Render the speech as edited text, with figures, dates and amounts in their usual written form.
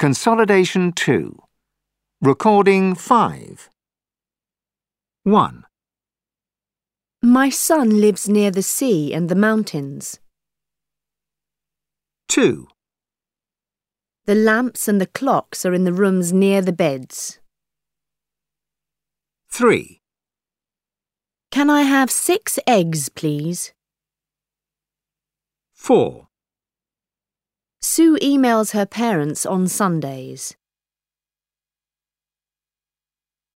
Consolidation 2. Recording 5. 1. My son lives near the sea and the mountains. 2. The lamps and the clocks are in the rooms near the beds. 3. Can I have 6 eggs, please? 4. Sue emails her parents on Sundays.